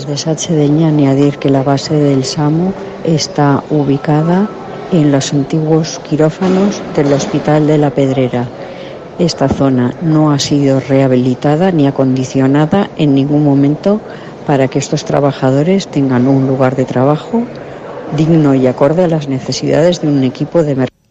Desde SATSE Denia añadir que la base del SAMU está ubicada en los antiguos quirófanos del Hospital de la Pedrera. Esta zona no ha sido rehabilitada ni acondicionada en ningún momento para que estos trabajadores tengan un lugar de trabajo digno y acorde a las necesidades de un equipo de emergencia.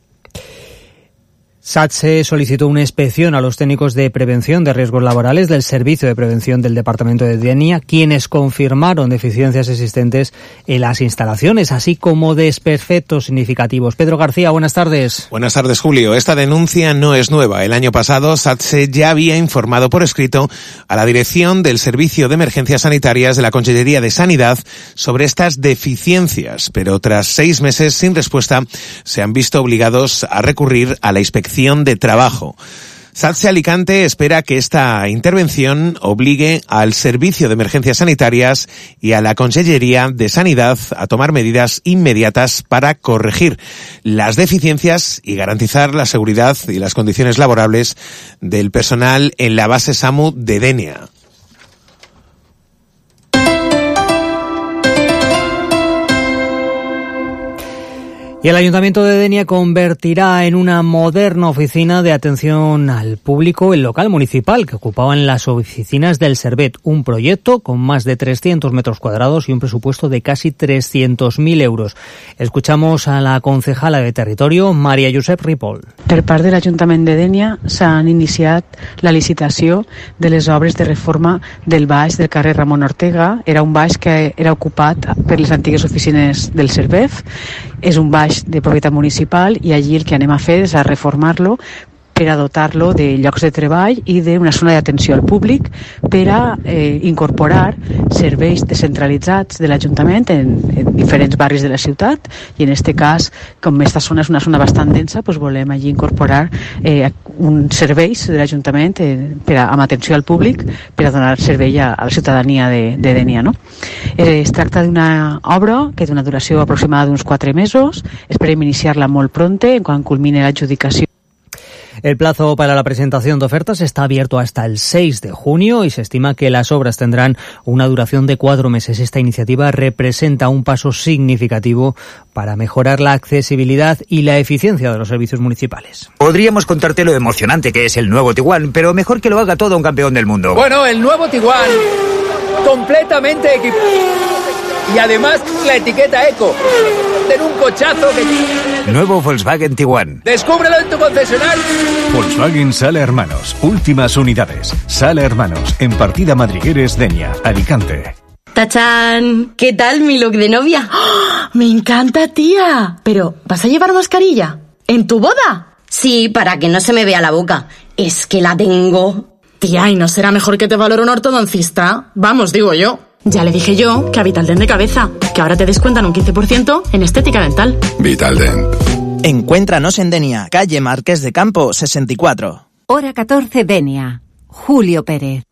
SATSE solicitó una inspección a los técnicos de prevención de riesgos laborales del Servicio de Prevención del Departamento de Denia, quienes confirmaron deficiencias existentes en las instalaciones, así como desperfectos significativos. Pedro García, buenas tardes. Buenas tardes, Julio. Esta denuncia no es nueva. El año pasado, SATSE ya había informado por escrito a la dirección del Servicio de Emergencias Sanitarias de la Consellería de Sanidad sobre estas deficiencias, pero tras 6 meses sin respuesta, se han visto obligados a recurrir a la inspección de trabajo. SATSE Alicante espera que esta intervención obligue al Servicio de Emergencias Sanitarias y a la Consellería de Sanidad a tomar medidas inmediatas para corregir las deficiencias y garantizar la seguridad y las condiciones laborables del personal en la base SAMU de Denia. Y el Ayuntamiento de Denia convertirá en una moderna oficina de atención al público el local municipal que ocupaban las oficinas del Servet, un proyecto con más de 300 metros cuadrados y un presupuesto de casi 300.000 euros. Escuchamos a la concejala de Territorio, María Josep Ripoll. Per part de l'Ajuntament de Denia s'han iniciat la licitació de les obres de reforma del baix del carrer Ramon Ortega. Era un baix que era ocupat per les antigues oficines del Servet. És un baix de propietat municipal i allí el que anem a fer és a reformar-lo per a dotar-lo de llocs de treball i d'una zona d'atenció al públic per a incorporar serveis descentralitzats de l'Ajuntament en diferents barris de la ciutat i en aquest cas, com aquesta zona és una zona bastant densa, doncs volem allí incorporar uns serveis de l'Ajuntament amb atenció al públic per a donar servei a la ciutadania de Denia, no? Es tracta d'una obra que té una duració aproximada d'uns 4 mesos. Esperem iniciar-la molt pronte, quan culmine l'adjudicació. El plazo para la presentación de ofertas está abierto hasta el 6 de junio y se estima que las obras tendrán una duración de 4 meses. Esta iniciativa representa un paso significativo para mejorar la accesibilidad y la eficiencia de los servicios municipales. Podríamos contarte lo emocionante que es el nuevo Tiguan, pero mejor que lo haga todo un campeón del mundo. Bueno, el nuevo Tiguan, completamente equipado. Y además la etiqueta Eco. Tiene un cochazo que... Nuevo Volkswagen Tiguan. Descúbrelo en tu concesionario. Volkswagen Sala Hermanos. Últimas unidades. Sala Hermanos. En Partida Madrigueres, Denia, Alicante. ¡Tachán! ¿Qué tal mi look de novia? ¡Oh! ¡Me encanta, tía! Pero, ¿vas a llevar mascarilla? ¿En tu boda? Sí, para que no se me vea la boca. Es que la tengo. Tía, ¿y no será mejor que te valore un ortodoncista? Vamos, digo yo. Ya le dije yo que a Vitaldent de cabeza, que ahora te descuentan un 15% en estética dental. Vitaldent. Encuéntranos en Denia, calle Marqués de Campo, 64. Hora 14, Denia. Julio Pérez.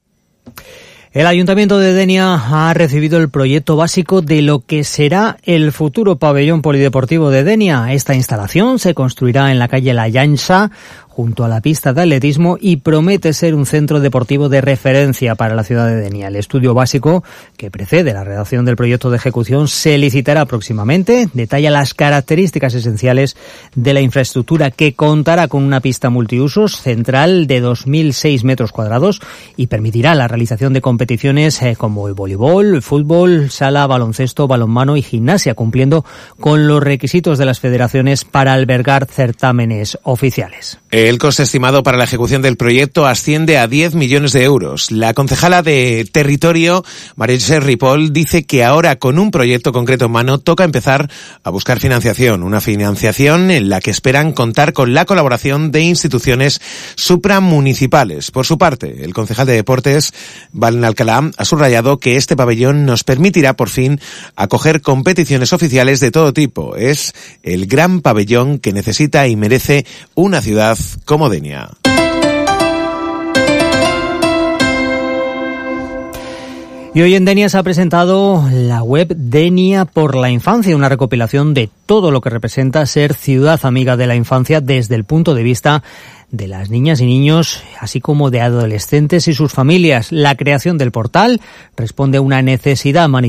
El Ayuntamiento de Denia ha recibido el proyecto básico de lo que será el futuro pabellón polideportivo de Denia. Esta instalación se construirá en la calle La Llança, junto a la pista de atletismo, y promete ser un centro deportivo de referencia para la ciudad de Denia. El estudio básico, que precede la redacción del proyecto de ejecución, se licitará próximamente. Detalla las características esenciales de la infraestructura, que contará con una pista multiusos central de 2.006 metros cuadrados y permitirá la realización de competiciones como el voleibol, el fútbol, sala, baloncesto, balonmano y gimnasia, cumpliendo con los requisitos de las federaciones para albergar certámenes oficiales. El coste estimado para la ejecución del proyecto asciende a 10 millones de euros. La concejala de Territorio, María Josep Ripoll, dice que ahora, con un proyecto concreto en mano, toca empezar a buscar financiación. Una financiación en la que esperan contar con la colaboración de instituciones supramunicipales. Por su parte, el concejal de Deportes, Valen Alcalá, ha subrayado que este pabellón nos permitirá por fin acoger competiciones oficiales de todo tipo. Es el gran pabellón que necesita y merece una ciudad como Denia. Y hoy en Denia se ha presentado la web Denia por la Infancia, una recopilación de todo lo que representa ser ciudad amiga de la infancia desde el punto de vista de las niñas y niños, así como de adolescentes y sus familias. La creación del portal responde a una necesidad manifestada